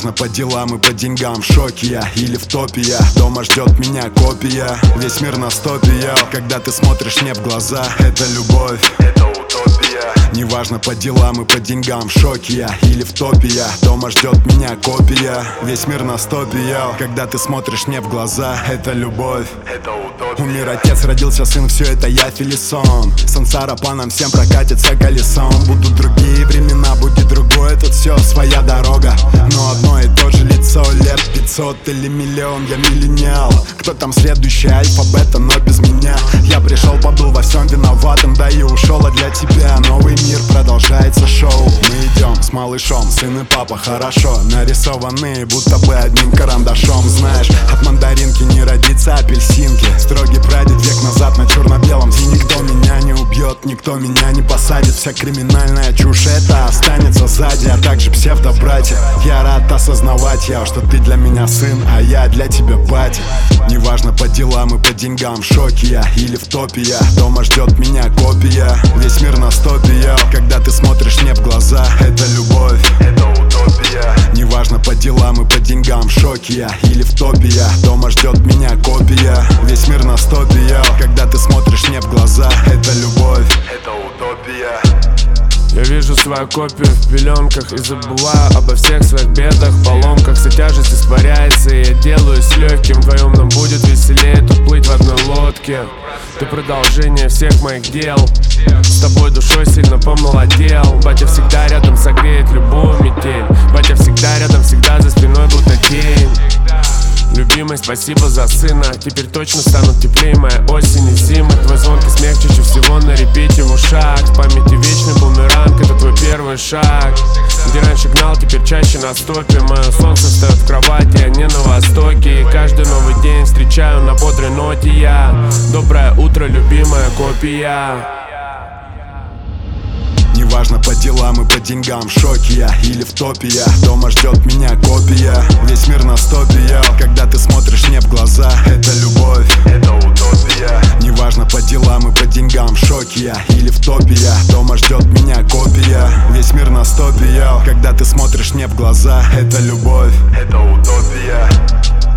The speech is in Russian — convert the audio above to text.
Неважно, по делам и по деньгам, в шоке я или в топе я. Дома ждет меня копия, весь мир на стопе я. Когда ты смотришь мне в глаза, это любовь, это утопия. Неважно, по делам и по деньгам, в шоке я или в топе я. Дома ждет меня копия, весь мир на стопе я. Когда ты смотришь мне в глаза, это любовь, это утопия. Умер отец, родился сын, все это я Филисон. Сансара по нам всем прокатится колесом. Будут другие времена, будет другое, тут все своя дорога. Но одно и то же лицо, лет 500 или миллион, я миллениал. Кто там следующий, альфа, бета, но без меня. Я пришел, побыл во всем виноватым, да и ушел, а для тебя новый мир, продолжается шоу. Мы идем с малышом, сын и папа хорошо нарисованные, будто бы одним карандашом. Знаешь, от мандаринки не родится апельсинки. Строгий прадед век назад на черно-белом. И никто меня не убьет, никто меня не посадит. Вся криминальная чушь это останется сзади, а также псевдобратья. Я рад осознавать, что ты для меня сын, а я для тебя батя. Неважно, по делам и по деньгам, в шоке я или в топе я. Дома ждет меня копия, весь мир на стопе я. Когда ты смотришь мне в глаза, это любовь, это утопия. Неважно, по делам и по деньгам, в шоке я или в топе я. Дома ждет меня копия, весь мир на стопе я. Когда ты смотришь мне в глаза, это любовь, это утопия. Я вижу свою копию в пеленках и забываю обо всех своих бедах, поломках. Вся тяжесть испаряется, и я делаюсь легким. Вдвоем нам будет веселее тут плыть в одной лодке. Ты продолжение всех моих дел, с тобой душой сильно помолодел. Батя всегда рядом, согреет любую метель. Батя всегда рядом, всегда за спиной будто тень. Любимый, спасибо за сына. Теперь точно станут теплее моя осень и зимы. Твой звонкий смех чаще всего на репите в ушах. В памяти вечный бумеранг, это твой первый шаг. Где раньше гнал, теперь чаще на стопе. Мое солнце встает в кровати, а не на востоке. И каждый новый день встречаю на бодрой ноте я. Доброе утро, любимая копия. Неважно, по делам и по деньгам, в шоке я или в топе я. Дома ждет меня копия, весь мир на стопе я. Когда ты смотришь мне в глаза, это любовь, это утопия. Неважно, по делам и по деньгам, в шоке я или в топе я. Дома ждет меня копия, весь мир на стопе я. Когда ты смотришь мне в глаза, это любовь, это утопия.